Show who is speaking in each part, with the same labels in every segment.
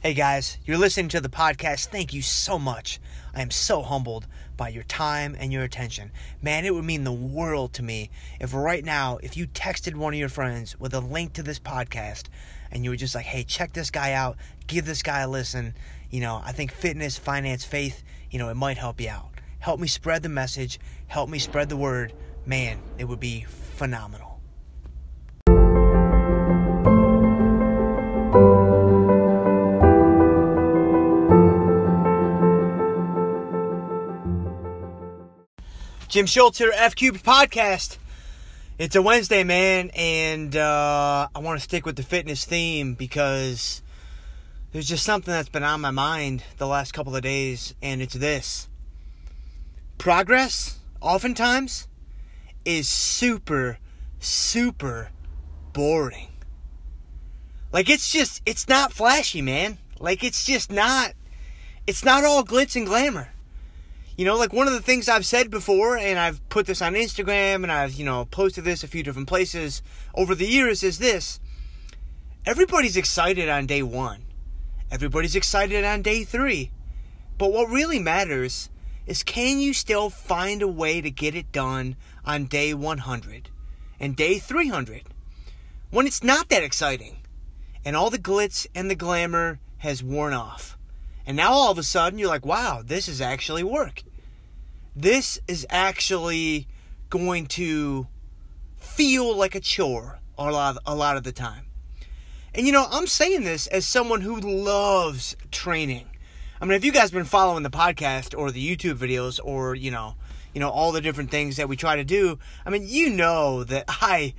Speaker 1: Hey guys, you're listening to the podcast. Thank you so much. I am so humbled by your time and your attention. Man, it would mean the world to me if right now, if you texted one of your friends with a link to this podcast and you were just like, hey, check this guy out, give this guy a listen. I think fitness, finance, faith, it might help you out. Help me spread the message. Help me spread the word. Man, it would be phenomenal. Jim Schultz here, F Cubed Podcast. It's a Wednesday, man, and I want to stick with the fitness theme because there's just something that's been on my mind the last couple of days, and it's this. Progress, oftentimes, is super, super boring. It's not flashy, man. It's not all glitz and glamour. One of the things I've said before, and I've put this on Instagram, and I've, posted this a few different places over the years, is this. Everybody's excited on day 1. Everybody's excited on day 3. But what really matters is, can you still find a way to get it done on day 100 and day 300 when it's not that exciting and all the glitz and the glamour has worn off? And now all of a sudden you're like, wow, this is actually work. This is actually going to feel like a chore a lot of the time. And I'm saying this as someone who loves training. I mean, if you guys have been following the podcast or the YouTube videos or, all the different things that we try to do, I mean, that I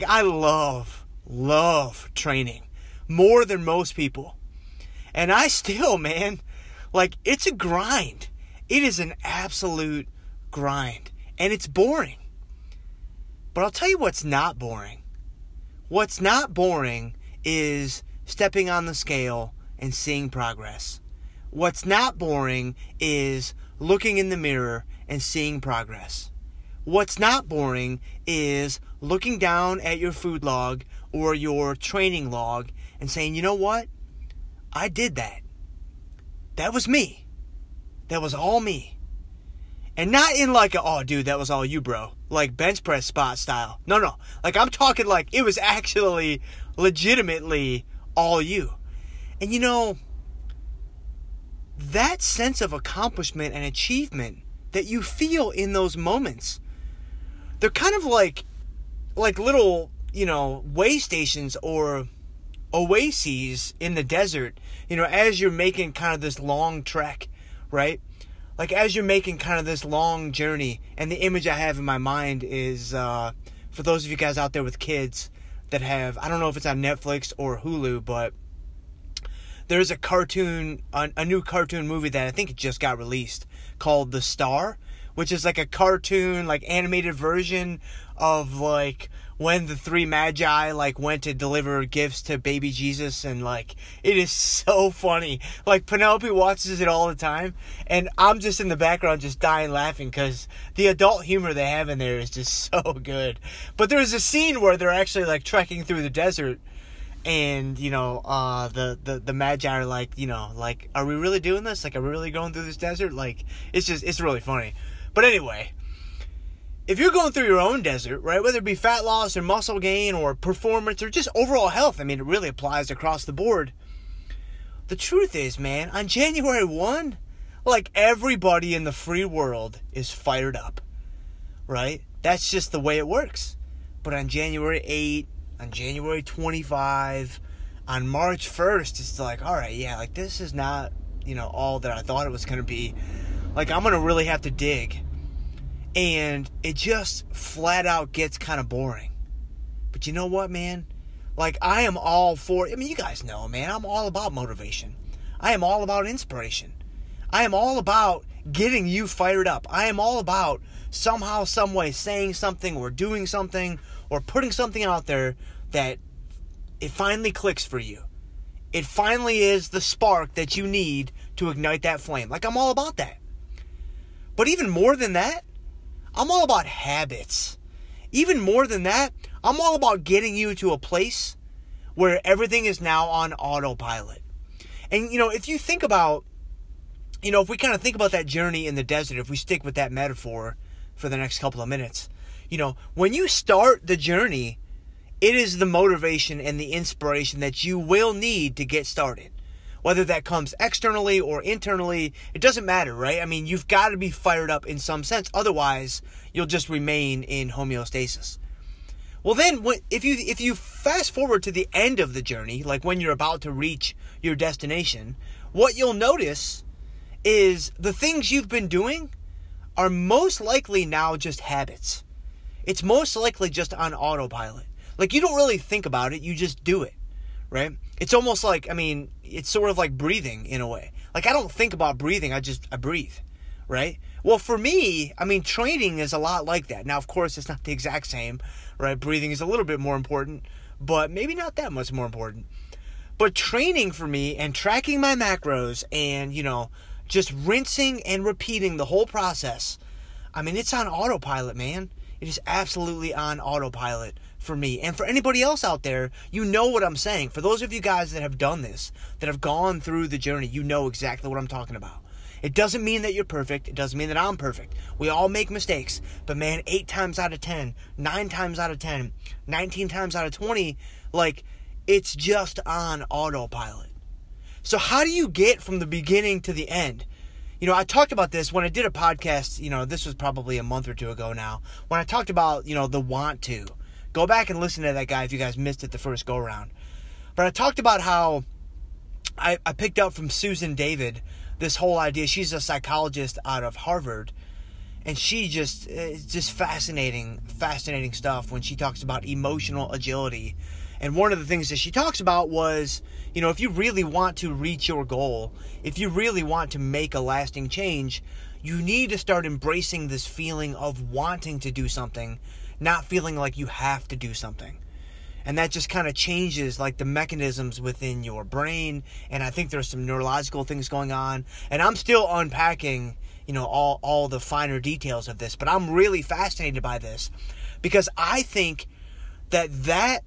Speaker 1: love training more than most people. And I still, man, it's a grind. It is an absolute grind. And it's boring. But I'll tell you what's not boring. What's not boring is stepping on the scale and seeing progress. What's not boring is looking in the mirror and seeing progress. What's not boring is looking down at your food log or your training log and saying, you know what? I did that. That was me. That was all me. And not in oh, dude, that was all you, bro. Like bench press spot style. No. I'm talking it was actually legitimately all you. And that sense of accomplishment and achievement that you feel in those moments, they're kind of like little, way stations or oases in the desert, as you're making kind of this long trek, right? As you're making kind of this long journey. And the image I have in my mind is, for those of you guys out there with kids that have, I don't know if it's on Netflix or Hulu, but there's a new cartoon movie that I think it just got released called The Star, which is a cartoon, animated version of when the three magi went to deliver gifts to baby Jesus, and it is so funny. Penelope watches it all the time, and I'm just in the background just dying laughing because the adult humor they have in there is just so good. But there's a scene where they're actually trekking through the desert, and the magi are are we really doing this? Are we really going through this desert? It's really funny. But anyway, if you're going through your own desert, right, whether it be fat loss or muscle gain or performance or just overall health, I mean, it really applies across the board. The truth is, man, on January 1, everybody in the free world is fired up, right? That's just the way it works. But on January 8, on January 25, on March 1st, it's all right, yeah, this is not, all that I thought it was going to be. I'm going to really have to dig. And it just flat out gets kind of boring. But you know what, man? I am all for, you guys know, man, I'm all about motivation. I am all about inspiration. I am all about getting you fired up. I am all about somehow, some way saying something or doing something or putting something out there that it finally clicks for you. It finally is the spark that you need to ignite that flame. I'm all about that. But even more than that, I'm all about habits. Even more than that, I'm all about getting you to a place where everything is now on autopilot. And, if you think about, if we kind of think about that journey in the desert, if we stick with that metaphor for the next couple of minutes, when you start the journey, it is the motivation and the inspiration that you will need to get started. Whether that comes externally or internally, it doesn't matter, right? I mean, you've got to be fired up in some sense. Otherwise, you'll just remain in homeostasis. Well, then, if you fast forward to the end of the journey, like when you're about to reach your destination, what you'll notice is the things you've been doing are most likely now just habits. It's most likely just on autopilot. Like, you don't really think about it, you just do it, right? It's almost like, it's sort of like breathing in a way. Like, I don't think about breathing, I breathe, right? Well, for me, training is a lot like that. Now, of course, it's not the exact same, right? Breathing is a little bit more important, but maybe not that much more important. But training for me and tracking my macros and, just rinsing and repeating the whole process, it's on autopilot, man. It is absolutely on autopilot for me. And for anybody else out there, you know what I'm saying. For those of you guys that have done this, that have gone through the journey, you know exactly what I'm talking about. It doesn't mean that you're perfect. It doesn't mean that I'm perfect. We all make mistakes. But man, 8 times out of 10, 9 times out of 10, 19 times out of 20, it's just on autopilot. So how do you get from the beginning to the end? I talked about this when I did a podcast, this was probably a month or two ago now, when I talked about, the want to. Go back and listen to that guy if you guys missed it the first go-around. But I talked about how I picked up from Susan David this whole idea. She's a psychologist out of Harvard, and it's just fascinating stuff when she talks about emotional agility. And one of the things that she talks about was, if you really want to reach your goal, if you really want to make a lasting change, you need to start embracing this feeling of wanting to do something, not feeling like you have to do something. And that just kind of changes the mechanisms within your brain. And I think there's some neurological things going on. And I'm still unpacking, all the finer details of this. But I'm really fascinated by this because I think that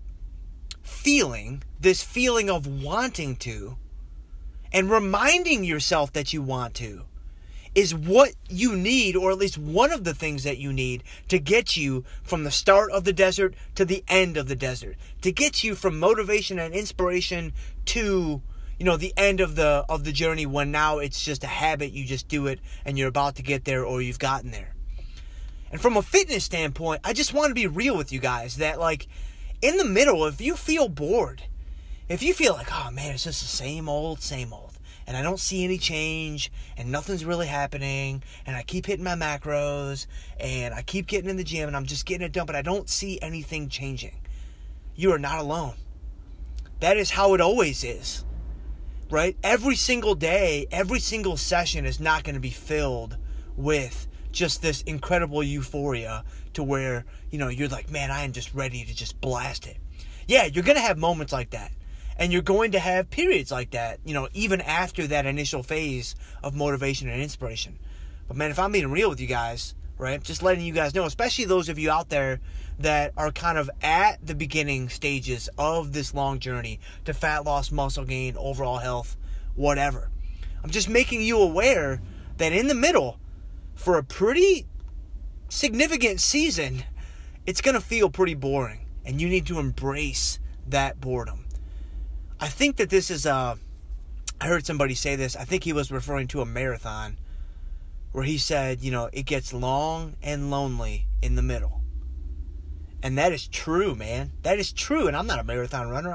Speaker 1: feeling, this feeling of wanting to, and reminding yourself that you want to, is what you need, or at least one of the things that you need to get you from the start of the desert to the end of the desert, to get you from motivation and inspiration to, the end of the journey, when now it's just a habit, you just do it and you're about to get there or you've gotten there. And from a fitness standpoint, I just want to be real with you guys that in the middle, if you feel bored, if you feel like, oh man, it's just the same old, and I don't see any change, and nothing's really happening, and I keep hitting my macros, and I keep getting in the gym, and I'm just getting it done, but I don't see anything changing, you are not alone. That is how it always is, right? Every single day, every single session is not going to be filled with just this incredible euphoria to where, you're like, man, I am just ready to just blast it. Yeah, you're going to have moments like that. And you're going to have periods like that, even after that initial phase of motivation and inspiration. But man, if I'm being real with you guys, right, just letting you guys know, especially those of you out there that are kind of at the beginning stages of this long journey to fat loss, muscle gain, overall health, whatever. I'm just making you aware that in the middle, for a pretty significant season, it's going to feel pretty boring. And you need to embrace that boredom. I think that this is I heard somebody say this. I think he was referring to a marathon where he said, it gets long and lonely in the middle. And that is true, man. That is true. And I'm not a marathon runner.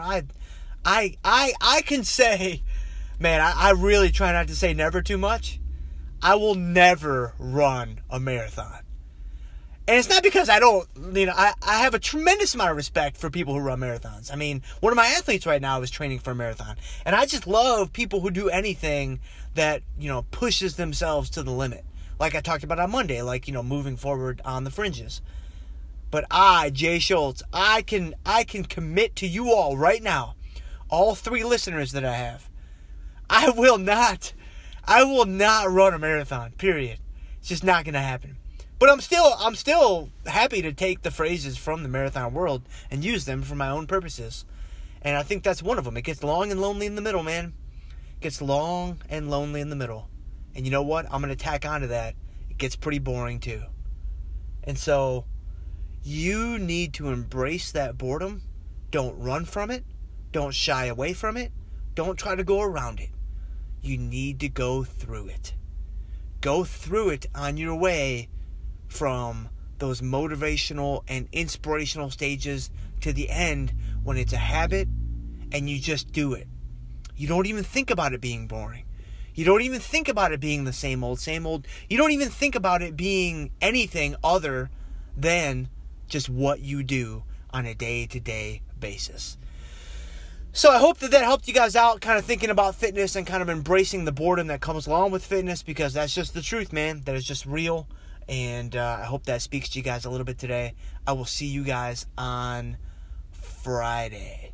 Speaker 1: I can say, man, I really try not to say never too much. I will never run a marathon. And it's not because I don't, I have a tremendous amount of respect for people who run marathons. One of my athletes right now is training for a marathon. And I just love people who do anything that, pushes themselves to the limit. Like I talked about on Monday, moving forward on the fringes. But I, Jay Schultz, I can commit to you all right now, all 3 listeners that I have, I will not run a marathon, period. It's just not going to happen. But I'm still happy to take the phrases from the marathon world and use them for my own purposes. And I think that's one of them. It gets long and lonely in the middle, man. It gets long and lonely in the middle. And you know what? I'm going to tack onto that. It gets pretty boring too. And so you need to embrace that boredom. Don't run from it. Don't shy away from it. Don't try to go around it. You need to go through it. Go through it on your way from those motivational and inspirational stages to the end when it's a habit and you just do it. You don't even think about it being boring. You don't even think about it being the same old, same old. You don't even think about it being anything other than just what you do on a day-to-day basis. So I hope that helped you guys out, kind of thinking about fitness and kind of embracing the boredom that comes along with fitness, because that's just the truth, man. That is just real. And I hope that speaks to you guys a little bit today. I will see you guys on Friday.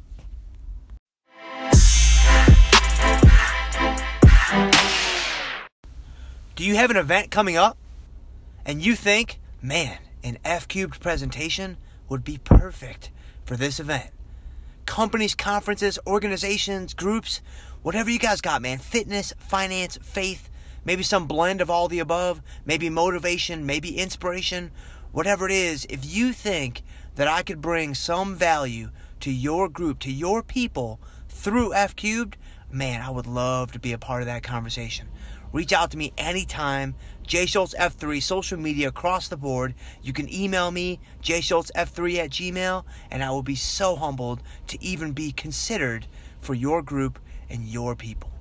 Speaker 1: Do you have an event coming up and you think, man, an F-Cubed presentation would be perfect for this event? Companies, conferences, organizations, groups, whatever you guys got, man. Fitness, finance, faith, maybe some blend of all the above, maybe motivation, maybe inspiration, whatever it is. If you think that I could bring some value to your group, to your people through F-Cubed, man, I would love to be a part of that conversation. Reach out to me anytime. Jay Schultz F3, social media across the board. You can email me, jschultzf3@gmail.com, and I will be so humbled to even be considered for your group and your people.